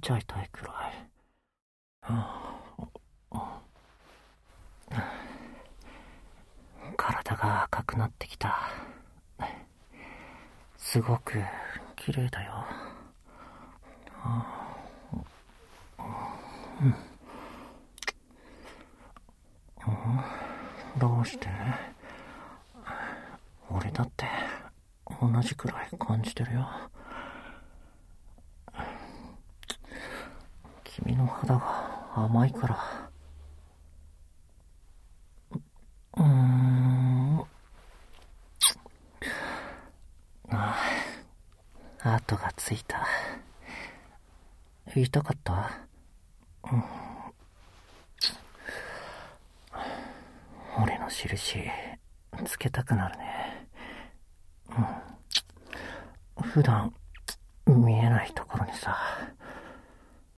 ちゃ痛いくらい。体が赤くなってきた。すごく綺麗だよ。どうして？俺だって同じくらい感じてるよ。君の肌が甘いから。跡がついた。痛かった？俺の印つけたくなるね。普段見えないところにさ。